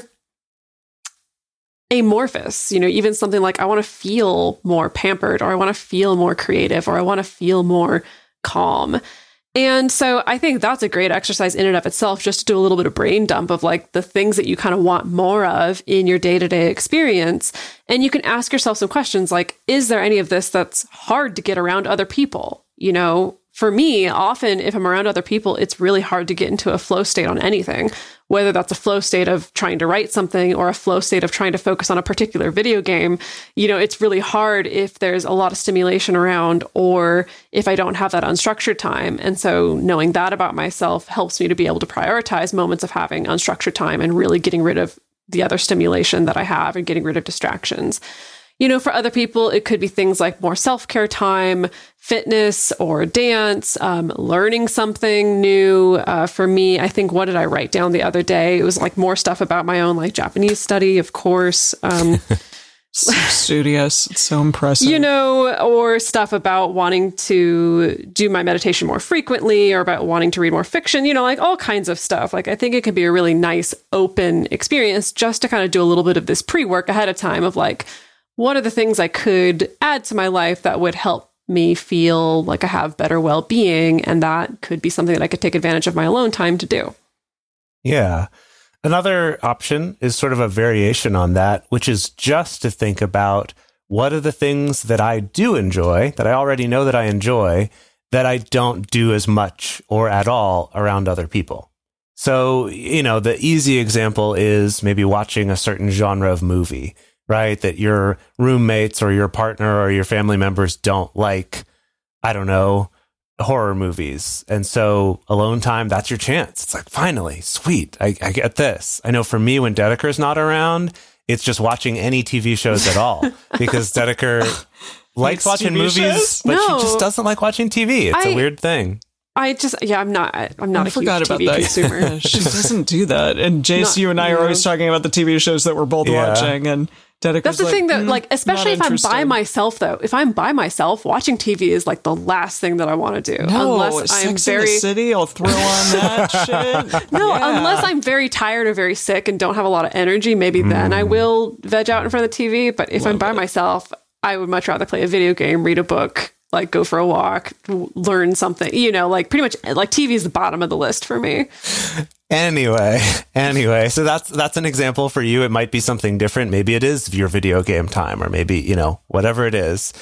amorphous, even something like I want to feel more pampered, or I want to feel more creative, or I want to feel more calm. And so I think that's a great exercise in and of itself, just to do a little bit of brain dump of like the things that you kind of want more of in your day-to-day experience. And you can ask yourself some questions like, is there any of this that's hard to get around other people? For me, often if I'm around other people, it's really hard to get into a flow state on anything, whether that's a flow state of trying to write something or a flow state of trying to focus on a particular video game. It's really hard if there's a lot of stimulation around or if I don't have that unstructured time. And so knowing that about myself helps me to be able to prioritize moments of having unstructured time and really getting rid of the other stimulation that I have and getting rid of distractions. For other people, it could be things like more self-care time, fitness or dance, learning something new. For me, I think, what did I write down the other day? It was like more stuff about my own like Japanese study, of course. So studious. It's so impressive. Or stuff about wanting to do my meditation more frequently or about wanting to read more fiction, like all kinds of stuff. Like, I think it could be a really nice open experience just to kind of do a little bit of this pre-work ahead of time of like, what are the things I could add to my life that would help me feel like I have better well-being? And that could be something that I could take advantage of my alone time to do. Yeah. Another option is sort of a variation on that, which is just to think about what are the things that I do enjoy, that I already know that I enjoy, that I don't do as much or at all around other people. So, the easy example is maybe watching a certain genre of movie, right? That your roommates or your partner or your family members don't like, I don't know, horror movies. And so alone time, that's your chance. It's like, finally, sweet, I get this. I know for me, when Dedeker's not around, it's just watching any TV shows at all because Dedeker likes watching TV movies, shows? But she just doesn't like watching TV. It's a weird thing. I'm not a huge TV consumer. She doesn't do that. And Jace, you and I are always talking about the TV shows that we're both watching, and that's the thing that, like, especially if I'm by myself, though. If I'm by myself, watching TV is like the last thing that I want to do. No, unless I'm Sex in the City, I'll throw on that shit. No, unless I'm very tired or very sick and don't have a lot of energy, maybe then I will veg out in front of the TV. But if I'm by myself, I would much rather play a video game, read a book, like go for a walk, learn something, like pretty much like TV is the bottom of the list for me. Anyway, so that's an example for you. It might be something different. Maybe it is your video game time, or maybe, whatever it is.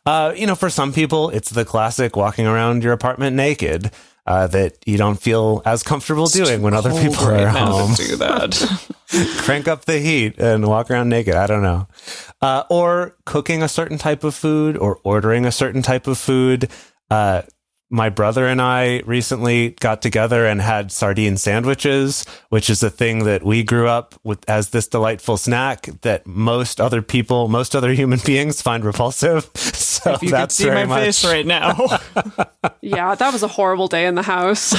For some people, it's the classic walking around your apartment naked that you don't feel as comfortable doing when other people are home. Do that. Crank up the heat and walk around naked. I don't know. Or cooking a certain type of food or ordering a certain type of food. my brother and I recently got together and had sardine sandwiches, which is a thing that we grew up with as this delightful snack that most other human beings find repulsive. So if you that's could see very my much face right now. Yeah, that was a horrible day in the house.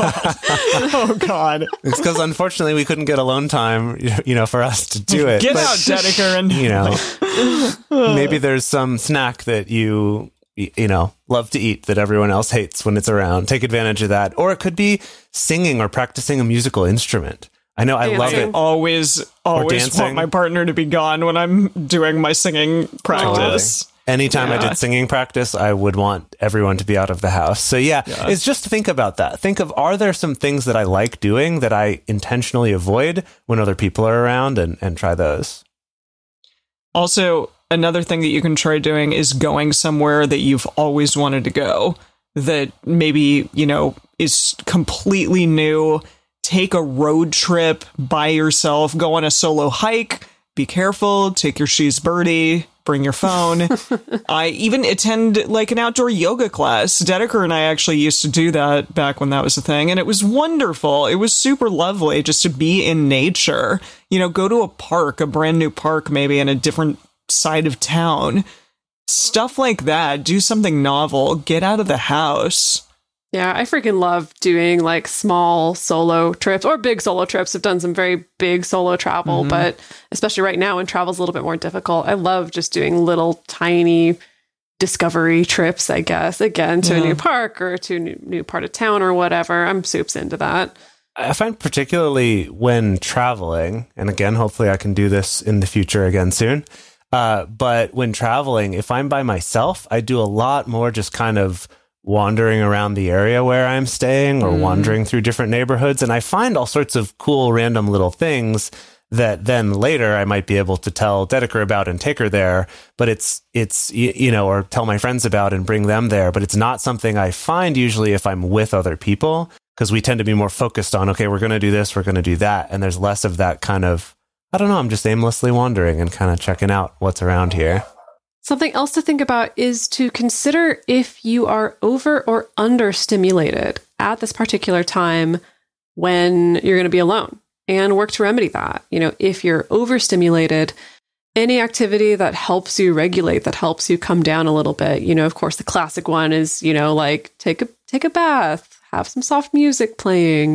Oh, God. It's because unfortunately we couldn't get alone time, for us to do it. Get out, Dedeker. And Maybe there's some snack that you love to eat that everyone else hates when it's around. Take advantage of that. Or it could be singing or practicing a musical instrument. I know I love it. Always want my partner to be gone when I'm doing my singing practice. Totally. Anytime I did singing practice, I would want everyone to be out of the house. So it's just to think about that. Think of, are there some things that I like doing that I intentionally avoid when other people are around, and try those. Also, another thing that you can try doing is going somewhere that you've always wanted to go, that maybe, is completely new. Take a road trip by yourself, go on a solo hike, be careful, take your shoes birdie, bring your phone. I even attend like an outdoor yoga class. Dedeker and I actually used to do that back when that was a thing, and it was wonderful. It was super lovely just to be in nature. Go to a park, a brand new park, maybe in a different side of town. Stuff like that. Do something novel. Get out of the house. Yeah, I freaking love doing like small solo trips or big solo trips. I've done some very big solo travel, but especially right now when travel's a little bit more difficult, I love just doing little tiny discovery trips, I guess, again, to a new park or to a new part of town or whatever. I'm soups into that. I find particularly when traveling, and again, hopefully I can do this in the future again soon, but when traveling, if I'm by myself, I do a lot more just kind of wandering around the area where I'm staying or wandering through different neighborhoods. And I find all sorts of cool, random little things that then later I might be able to tell Dedeker about and take her there. But it's, or tell my friends about and bring them there. But it's not something I find usually if I'm with other people, because we tend to be more focused on, okay, we're going to do this, we're going to do that. And there's less of that kind of, I don't know, I'm just aimlessly wandering and kind of checking out what's around here. Something else to think about is to consider if you are over or understimulated at this particular time when you're going to be alone, and work to remedy that. If you're overstimulated, any activity that helps you regulate, that helps you come down a little bit. Of course, the classic one is, like take a bath, have some soft music playing,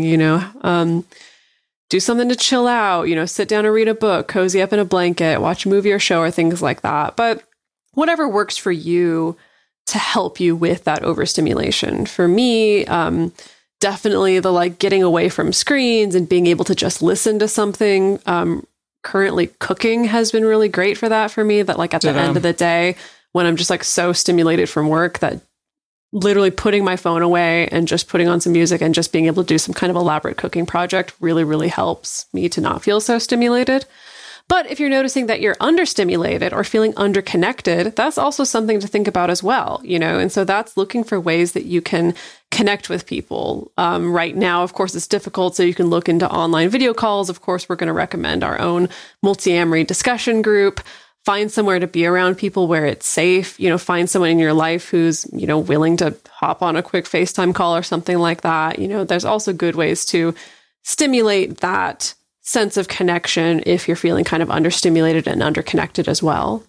do something to chill out, sit down and read a book, cozy up in a blanket, watch a movie or show or things like that. But whatever works for you to help you with that overstimulation. For me, definitely the getting away from screens and being able to just listen to something. Currently cooking has been really great for that for me, that at the end of the day, when I'm just so stimulated from work, that literally putting my phone away and just putting on some music and just being able to do some kind of elaborate cooking project really, really helps me to not feel so stimulated. But if you're noticing that you're understimulated or feeling underconnected, that's also something to think about as well, and so that's looking for ways that you can connect with people. Right now, of course, it's difficult, so you can look into online video calls. Of course, we're going to recommend our own multi-amory discussion group. Find somewhere to be around people where it's safe. Find someone in your life who's, willing to hop on a quick FaceTime call or something like that. There's also good ways to stimulate that sense of connection if you're feeling kind of understimulated and underconnected as well.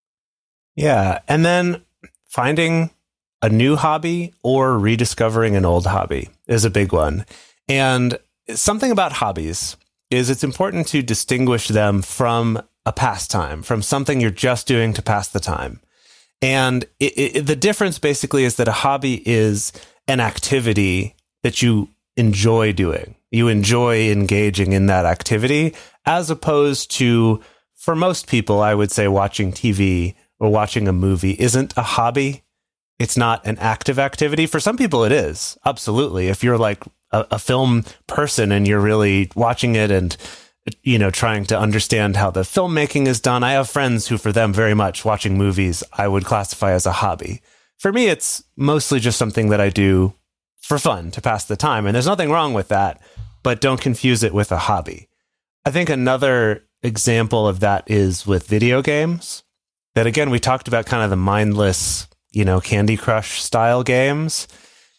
Yeah. And then finding a new hobby or rediscovering an old hobby is a big one. And something about hobbies is it's important to distinguish them from a pastime, from something you're just doing to pass the time. And the difference basically is that a hobby is an activity that you enjoy doing. You enjoy engaging in that activity, as opposed to, for most people, I would say watching TV or watching a movie isn't a hobby. It's not an active activity. For some people, it is. Absolutely. If you're like a film person and you're really watching it and, trying to understand how the filmmaking is done. I have friends who, for them, very much watching movies, I would classify as a hobby. For me, it's mostly just something that I do for fun, to pass the time. And there's nothing wrong with that, but don't confuse it with a hobby. I think another example of that is with video games. That again, we talked about kind of the mindless, Candy Crush style games.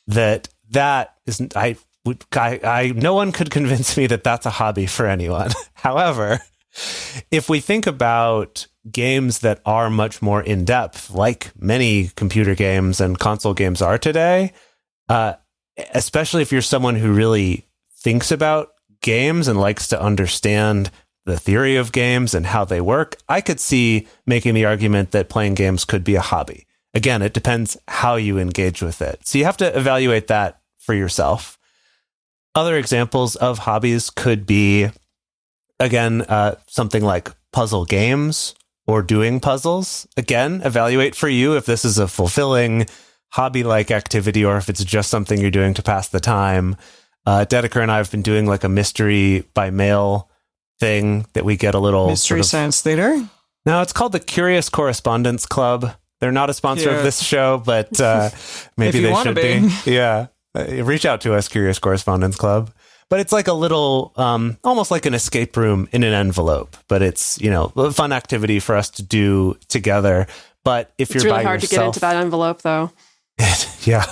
that isn't, no one could convince me that that's a hobby for anyone. However, if we think about games that are much more in depth, like many computer games and console games are today, especially if you're someone who really thinks about games and likes to understand the theory of games and how they work, I could see making the argument that playing games could be a hobby. Again, it depends how you engage with it. So you have to evaluate that for yourself. Other examples of hobbies could be, again, something like puzzle games or doing puzzles. Again, evaluate for you if this is a fulfilling hobby-like activity or if it's just something you're doing to pass the time. Dedeker and I have been doing like a mystery by mail thing that we get a little... Mystery Science Theater? No, it's called the Curious Correspondence Club. They're not a sponsor of this show, but maybe they should be. Yeah. Reach out to us, Curious Correspondence Club. But it's like a little, almost like an escape room in an envelope. But it's, a fun activity for us to do together. But if you're by yourself... It's really hard to get into that envelope, though. Yeah.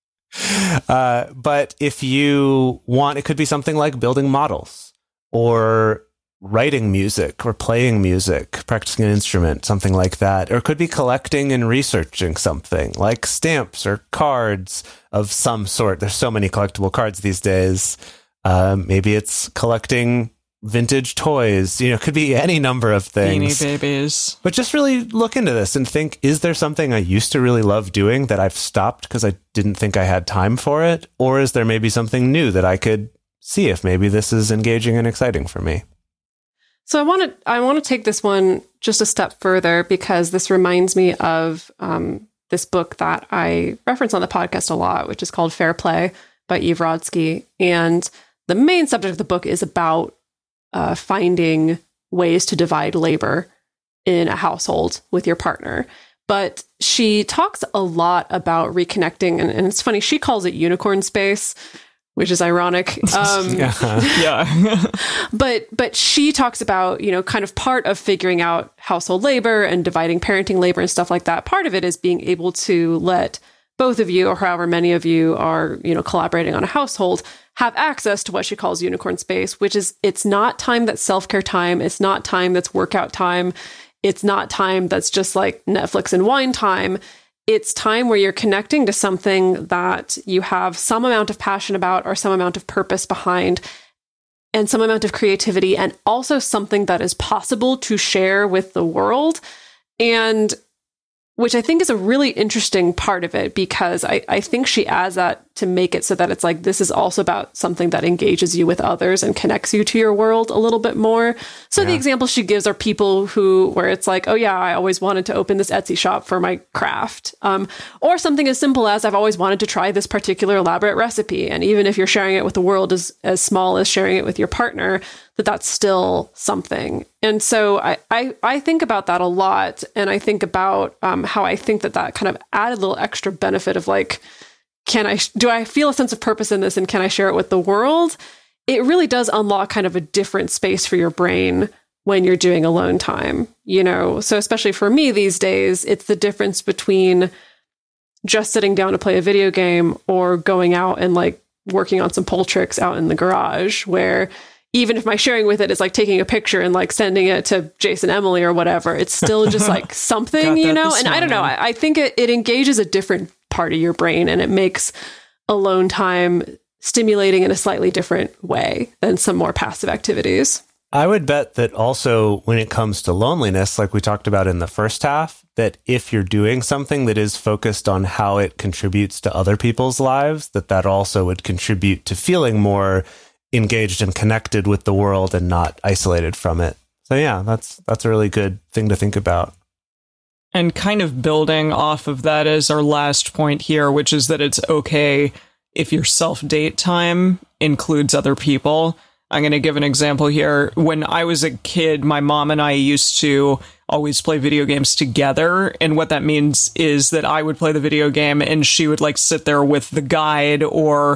But if you want, it could be something like building models or writing music or playing music, practicing an instrument, something like that. Or it could be collecting and researching something like stamps or cards of some sort. There's so many collectible cards these days. Maybe it's collecting vintage toys. It could be any number of things. Beanie Babies. But just really look into this and think, is there something I used to really love doing that I've stopped because I didn't think I had time for it? Or is there maybe something new that I could see if maybe this is engaging and exciting for me? So I want to take this one just a step further because this reminds me of this book that I reference on the podcast a lot, which is called Fair Play by Eve Rodsky. And the main subject of the book is about finding ways to divide labor in a household with your partner. But she talks a lot about reconnecting. And it's funny, she calls it unicorn space, which is ironic. Yeah. But she talks about, kind of part of figuring out household labor and dividing parenting labor and stuff like that. Part of it is being able to let both of you, or however many of you are, collaborating on a household, have access to what she calls unicorn space, which is, it's not time that's self-care time. It's not time that's workout time. It's not time that's just like Netflix and wine time. It's time where you're connecting to something that you have some amount of passion about or some amount of purpose behind and some amount of creativity, and also something that is possible to share with the world. And which I think is a really interesting part of it, because I think she adds that to make it so that it's like, this is also about something that engages you with others and connects you to your world a little bit more. So the examples she gives are people where it's like, oh yeah, I always wanted to open this Etsy shop for my craft. Or something as simple as, I've always wanted to try this particular elaborate recipe. And even if you're sharing it with the world as small as sharing it with your partner, that's still something. And so I think about that a lot. And I think about how I think that kind of added a little extra benefit of like, do I feel a sense of purpose in this and can I share it with the world? It really does unlock kind of a different space for your brain when you're doing alone time, So especially for me these days, it's the difference between just sitting down to play a video game or going out and like working on some pole tricks out in the garage, where even if my sharing with it is like taking a picture and like sending it to Jason, Emily or whatever, it's still just like something, And I don't know, I think it engages a different part of your brain and it makes alone time stimulating in a slightly different way than some more passive activities. I would bet that also when it comes to loneliness, like we talked about in the first half, that if you're doing something that is focused on how it contributes to other people's lives, that also would contribute to feeling more engaged and connected with the world and not isolated from it. So yeah, that's a really good thing to think about. And kind of building off of that as our last point here, which is that it's okay if your self-date time includes other people. I'm going to give an example here. When I was a kid, my mom and I used to always play video games together. And what that means is that I would play the video game and she would like sit there with the guide or,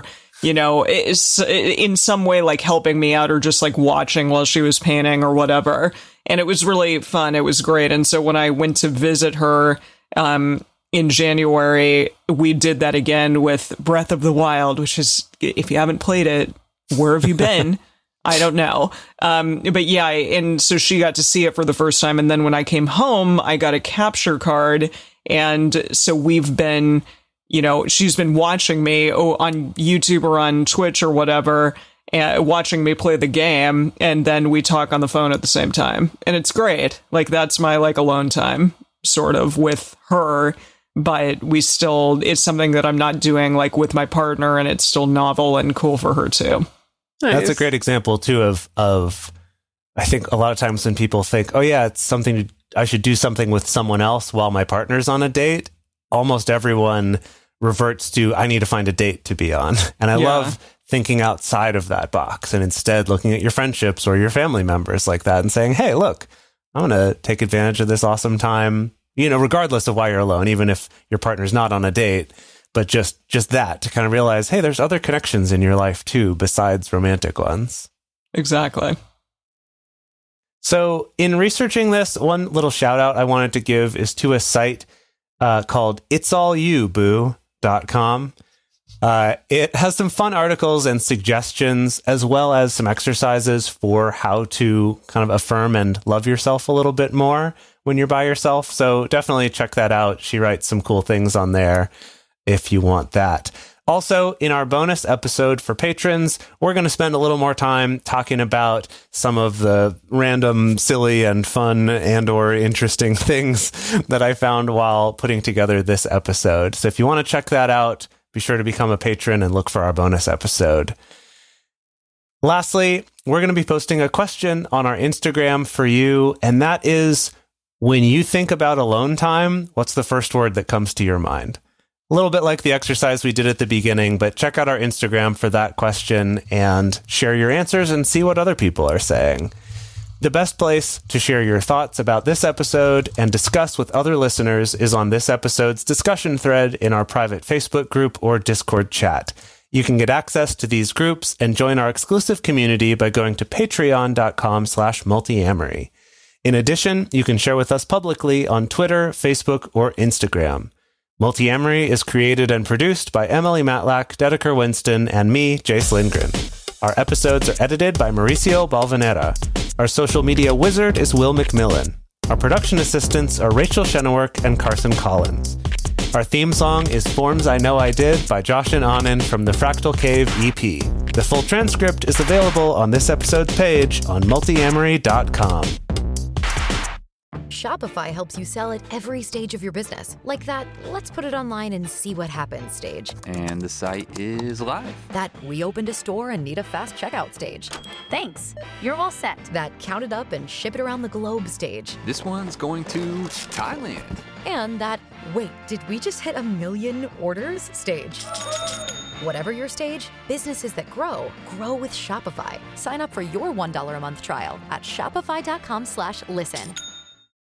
in some way like helping me out or just like watching while she was painting or whatever. And it was really fun. It was great. And so when I went to visit her, in January, we did that again with Breath of the Wild, which is, if you haven't played it, where have you been? I don't know. But yeah, and so she got to see it for the first time. And then when I came home, I got a capture card. And so we've been, she's been watching me on YouTube or on Twitch or whatever, watching me play the game. And then we talk on the phone at the same time. And it's great. Like, that's my alone time sort of with her. But it's something that I'm not doing with my partner, and it's still novel and cool for her too. Nice. That's a great example too of I think a lot of times when people think, oh yeah, it's something I should do something with someone else while my partner's on a date, almost everyone reverts to, I need to find a date to be on. And I love thinking outside of that box and instead looking at your friendships or your family members like that and saying, hey, look, I'm going to take advantage of this awesome time, regardless of why you're alone, even if your partner's not on a date. But just that, to kind of realize, hey, there's other connections in your life too, besides romantic ones. Exactly. So in researching this, one little shout out I wanted to give is to a site called it'sallyouBoo.com. It has some fun articles and suggestions, as well as some exercises for how to kind of affirm and love yourself a little bit more when you're by yourself. So definitely check that out. She writes some cool things on there if you want that. Also, in our bonus episode for patrons, we're going to spend a little more time talking about some of the random, silly, and fun and or interesting things that I found while putting together this episode. So if you want to check that out, be sure to become a patron and look for our bonus episode. Lastly, we're going to be posting a question on our Instagram for you, and that is, when you think about alone time, what's the first word that comes to your mind? A little bit like the exercise we did at the beginning, but check out our Instagram for that question and share your answers and see what other people are saying. The best place to share your thoughts about this episode and discuss with other listeners is on this episode's discussion thread in our private Facebook group or Discord chat. You can get access to these groups and join our exclusive community by going to patreon.com/multiamory. In addition, you can share with us publicly on Twitter, Facebook, or Instagram. Multiamory is created and produced by Emily Matlack, Dedeker Winston, and me, Jace Lindgren. Our episodes are edited by Mauricio Balvanera. Our social media wizard is Will McMillan. Our production assistants are Rachel Shennework and Carson Collins. Our theme song is Forms I Know I Did by Josh and Anand from the Fractal Cave EP. The full transcript is available on this episode's page on multiamory.com. Shopify helps you sell at every stage of your business. Like that, let's put it online and see what happens stage. And the site is live. That we opened a store and need a fast checkout stage. Thanks. You're all set. That count it up and ship it around the globe stage. This one's going to Thailand. And that, wait, did we just hit 1 million orders stage? Whatever your stage, businesses that grow with Shopify. Sign up for your $1 a month trial at shopify.com/listen.